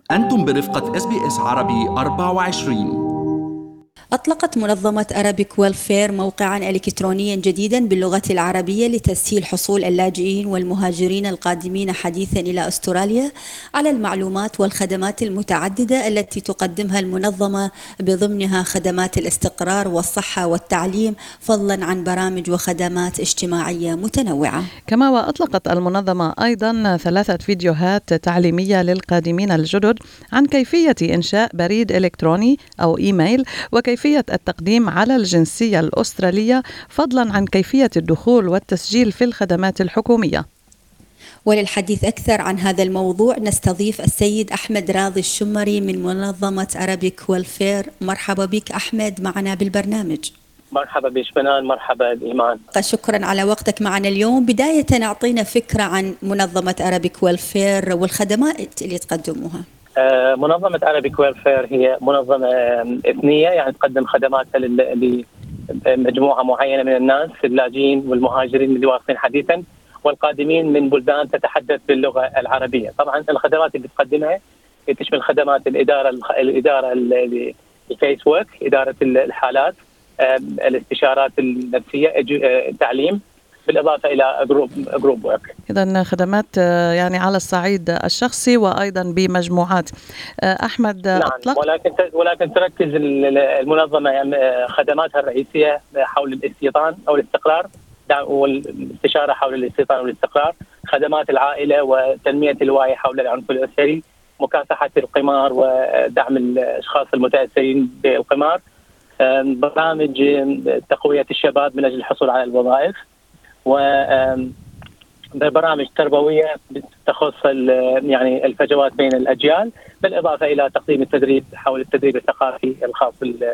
أنتم برفقة SBS عربي 24. أطلقت منظمة أرابيك ويلفير موقعاً إلكترونياً جديداً باللغة العربية لتسهيل حصول اللاجئين والمهاجرين القادمين حديثاً إلى أستراليا على المعلومات والخدمات المتعددة التي تقدمها المنظمة، بضمنها خدمات الاستقرار والصحة والتعليم، فضلاً عن برامج وخدمات اجتماعية متنوعة. كما وأطلقت المنظمة أيضاً 3 فيديوهات تعليمية للقادمين الجدد عن كيفية إنشاء بريد إلكتروني أو إيميل، وكيفية التقديم على الجنسية الأسترالية، فضلاً عن كيفية الدخول والتسجيل في الخدمات الحكومية. وللحديث أكثر عن هذا الموضوع نستضيف السيد أحمد راضي الشمري من منظمة أرابيك ويلفير. مرحبا بك أحمد معنا بالبرنامج. مرحبا بشبنان، مرحبا بإيمان. شكرا على وقتك معنا اليوم. بداية أعطينا فكرة عن منظمة أرابيك ويلفير والخدمات اللي تقدموها. منظمة أرابيك ويلفير هي منظمة إثنية، يعني تقدم خدماتها لمجموعة معينة من الناس، اللاجئين والمهاجرين اللي واصلين حديثا والقادمين من بلدان تتحدث باللغة العربية. طبعا الخدمات اللي تقدمها تشمل خدمات الإدارة الفيس ورك، إدارة الحالات، الاستشارات النفسية، تعليم، بالإضافة إلى جروب ورك. إذن خدمات يعني على الصعيد الشخصي وأيضا بمجموعات. أحمد، نعم، ولكن تركز المنظمة خدماتها الرئيسية حول الاستيطان أو الاستقرار، والاستشارة حول الاستيطان والاستقرار، خدمات العائلة وتنمية الوعي حول العنف الأسري، مكافحة القمار ودعم الأشخاص المتأثرين بالقمار، برامج تقوية الشباب من أجل الحصول على الوظائف، وبرامج تربوية تخص يعني الفجوات بين الأجيال، بالإضافة إلى تقديم التدريب حول التدريب الثقافي الخاص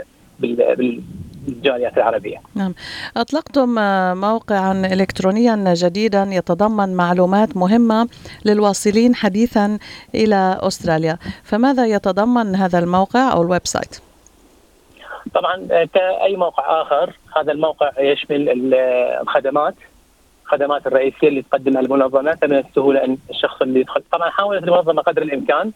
بالجاليات العربية. نعم، أطلقتم موقعا إلكترونيا جديدا يتضمن معلومات مهمة للواصلين حديثا إلى أستراليا، فماذا يتضمن هذا الموقع أو الويب سايت؟ طبعا كأي موقع آخر، هذا الموقع يشمل الخدمات الرئيسية اللي تقدمها المنظمة. فمن السهولة أن الشخص اللي يدخل، طبعا حاولت المنظمة قدر الإمكان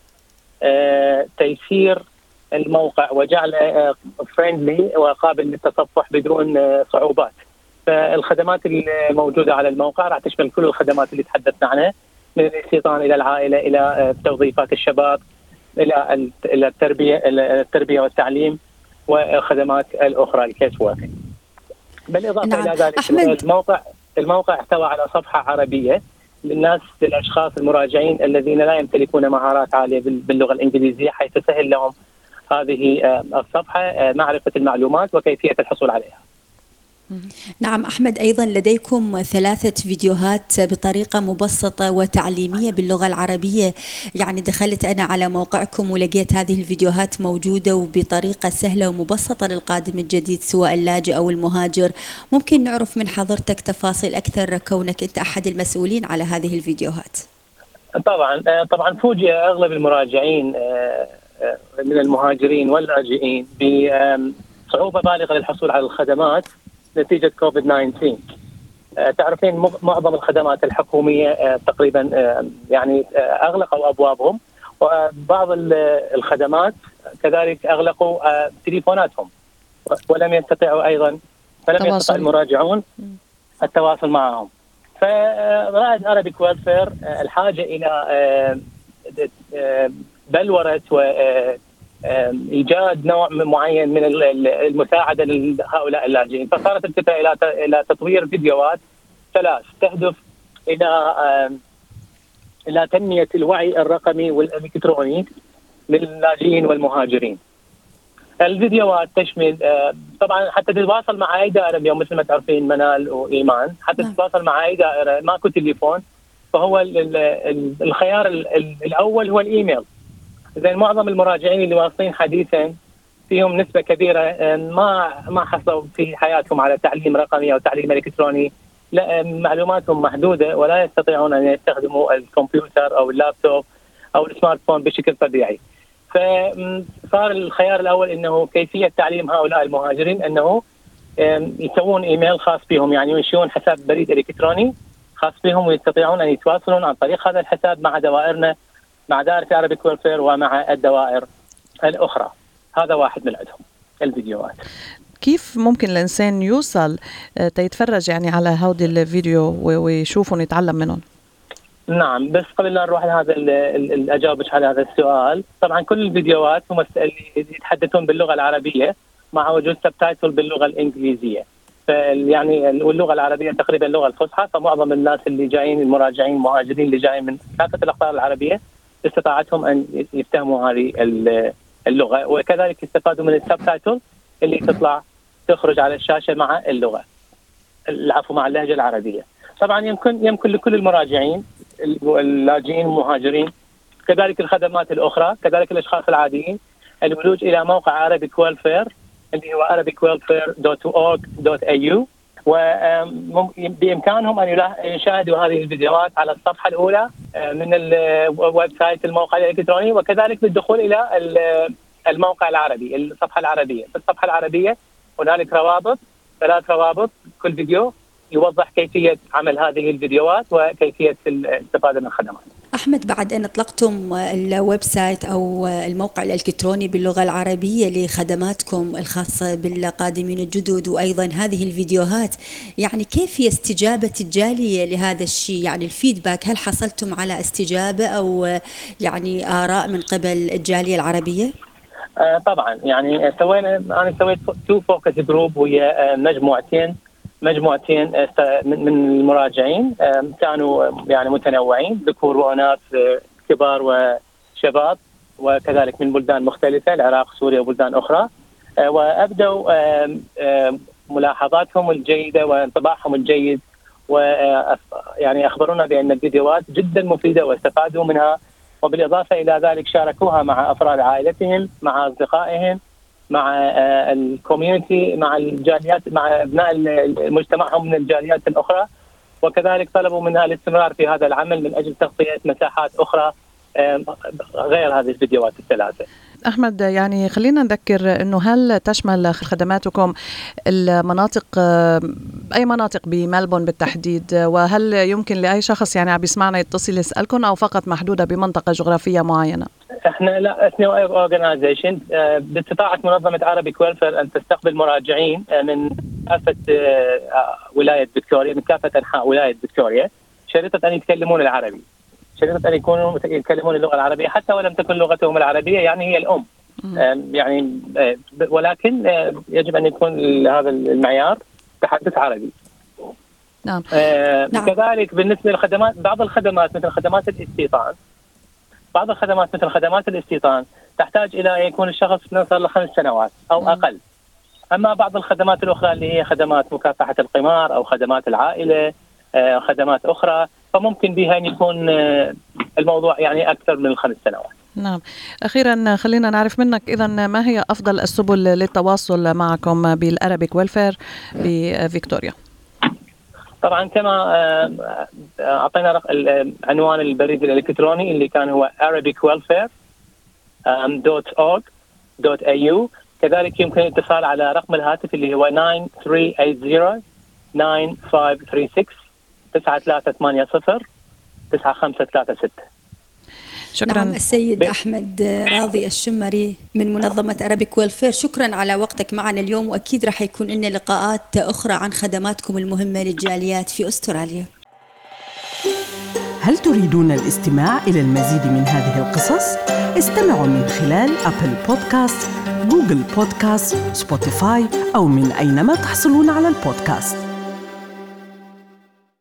تيسير الموقع وجعله فريندلي وقابل للتصفح بدون صعوبات. فالخدمات الموجودة على الموقع راح تشمل كل الخدمات اللي تحدثنا عنها، من الاستيطان إلى العائلة، إلى توظيفات الشباب، إلى التربية والتعليم، والخدمات الأخرى الكيس وورك. بالإضافة نعم. إلى ذلك الموقع احتوى على صفحة عربية للأشخاص المراجعين الذين لا يمتلكون مهارات عالية باللغة الإنجليزية، حيث تسهل لهم هذه الصفحة معرفة المعلومات وكيفية الحصول عليها. نعم أحمد، أيضا لديكم 3 فيديوهات بطريقة مبسطة وتعليمية باللغة العربية. يعني دخلت أنا على موقعكم ولقيت هذه الفيديوهات موجودة وبطريقة سهلة ومبسطة للقادم الجديد سواء اللاجئ أو المهاجر. ممكن نعرف من حضرتك تفاصيل أكثر كونك أنت أحد المسؤولين على هذه الفيديوهات؟ طبعا فوجئ أغلب المراجعين من المهاجرين واللاجئين بصعوبة بالغة للحصول على الخدمات نتيجة كوفيد-19. تعرفين معظم الخدمات الحكومية تقريبا يعني أغلقوا أبوابهم، وبعض الخدمات كذلك أغلقوا تليفوناتهم، فلم يستطع المراجعون التواصل معهم. فرائد أرابيك ويلفير الحاجة إلى بلورة وإيجاد نوع معين من المساعدة لهؤلاء اللاجئين، فصارت الفكرة إلى تطوير فيديوهات 3 تهدف إلى تنمية الوعي الرقمي والإلكتروني للاجئين والمهاجرين. الفيديوهات تشمل طبعا حتى تتواصل مع أي دائرة اليوم، مثل ما تعرفين منال وإيمان، حتى تتواصل مع أي دائرة ماكو تليفون، فهو الخيار الأول هو الإيميل. زين، معظم المراجعين اللي واصلين حديثا فيهم نسبة كبيرة ما حصلوا في حياتهم على تعليم رقمي أو تعليم إلكتروني، لا، معلوماتهم محدودة ولا يستطيعون أن يستخدموا الكمبيوتر أو اللابتوب أو السمارت فون بشكل طبيعي. فصار الخيار الأول إنه كيفية تعليم هؤلاء المهاجرين أنه يسوون إيميل خاص بهم، يعني ينشئون حساب بريد إلكتروني خاص بهم ويستطيعون أن يتواصلون عن طريق هذا الحساب مع دوائرنا مع دائرة Arabic Welfare ومع الدوائر الأخرى. هذا واحد من عندهم الفيديوهات. كيف ممكن الإنسان يوصل تيتفرج يعني على هودي الفيديو ويشوفهم ويتعلم منهم؟ نعم، بس قبل لا نروح لهذا أجاوبك على هذا السؤال. طبعا كل الفيديوهات هم يتحدثون باللغة العربية مع وجود سبتايتل باللغة الإنجليزية، يعني واللغة العربية تقريبا اللغة الفصحى، فمعظم الناس اللي جايين المراجعين المهاجرين اللي جايين من كافة الأقطار العربية استطاعتهم أن يفهموا هذه اللغة، وكذلك يستفادوا من السبتايتل اللي تخرج على الشاشة مع اللغة مع اللهجة العربية. طبعا يمكن لكل المراجعين اللاجئين المهاجرين كذلك الخدمات الأخرى، كذلك الأشخاص العاديين الولوج إلى موقع Arabic Welfare اللي هو arabicwelfare.org.au، وبإمكانهم أن يشاهدوا هذه الفيديوهات على الصفحة الأولى من الويب سايت الموقع الإلكتروني، وكذلك بالدخول إلى الموقع العربي الصفحة العربية. في الصفحة العربية هنالك ثلاث روابط، كل فيديو يوضح كيفية عمل هذه الفيديوهات وكيفية الاستفادة من الخدمات. أحمد، بعد أن أطلقتم الويب سايت أو الموقع الإلكتروني باللغة العربية لخدماتكم الخاصة بالقادمين الجدد وأيضا هذه الفيديوهات، يعني كيف هي استجابة الجالية لهذا الشيء؟ يعني الفيدباك، هل حصلتم على استجابة أو يعني آراء من قبل الجالية العربية؟ طبعا، يعني أنا سويت 2 فوكس جروب، وهي مجموعتين من المراجعين، كانوا يعني متنوعين، ذكور واناث، كبار وشباب، وكذلك من بلدان مختلفه، العراق، سوريا وبلدان اخرى، وابدوا ملاحظاتهم الجيده وانطباعهم الجيد، ويعني اخبرونا بان الفيديوهات جدا مفيده واستفادوا منها، وبالاضافه الى ذلك شاركوها مع افراد عائلتهم، مع اصدقائهم، مع الكوميونتي، مع الجاليات، مع ابناء مجتمعهم من الجاليات الاخرى، وكذلك طلبوا منها الاستمرار في هذا العمل من اجل تغطيه مساحات اخرى غير هذه الفيديوهات الثلاثه. أحمد، يعني خلينا نذكر أنه هل تشمل خدماتكم المناطق، أي مناطق بملبون بالتحديد، وهل يمكن لأي شخص يعني عم يسمعنا يتصل يسألكم أو فقط محدودة بمنطقة جغرافية معينة؟ احنا لا، اثني اورجنايزيشن باستطاعة منظمة Arabic Welfare أن تستقبل مراجعين من كافة ولاية فيكتوريا، من كافة أنحاء ولاية فيكتوريا، شريطة أن يتكلمون العربي، شريطة أن يكونوا يتكلمون اللغة العربية حتى ولم تكن لغتهم العربية، يعني هي الأم. يعني ولكن يجب أن يكون هذا المعيار تحدث عربي. نعم. كذلك بالنسبة للخدمات، بعض الخدمات مثل خدمات الاستيطان تحتاج إلى يكون الشخص صار له 5 سنوات أو أقل. أما بعض الخدمات الأخرى اللي هي خدمات مكافحة القمار أو خدمات العائلة، خدمات أخرى، فممكن بها أن يكون الموضوع يعني أكثر من 5 سنوات. نعم. أخيرا خلينا نعرف منك إذا ما هي أفضل السبل للتواصل معكم بالأرابيك ويلفير بفيكتوريا؟ طبعا كما أعطينا عنوان البريد الإلكتروني اللي كان هو arabicwelfare.org.au. كذلك يمكن الاتصال على رقم الهاتف اللي هو 9380-9536 9380-9536. شكرا. نعم، السيد أحمد راضي الشمري من منظمة أرابيك ويلفير، شكرا على وقتك معنا اليوم، وأكيد رح يكون لنا لقاءات أخرى عن خدماتكم المهمة للجاليات في أستراليا. هل تريدون الاستماع إلى المزيد من هذه القصص؟ استمعوا من خلال أبل بودكاست، جوجل بودكاست، سبوتيفاي أو من أينما تحصلون على البودكاست.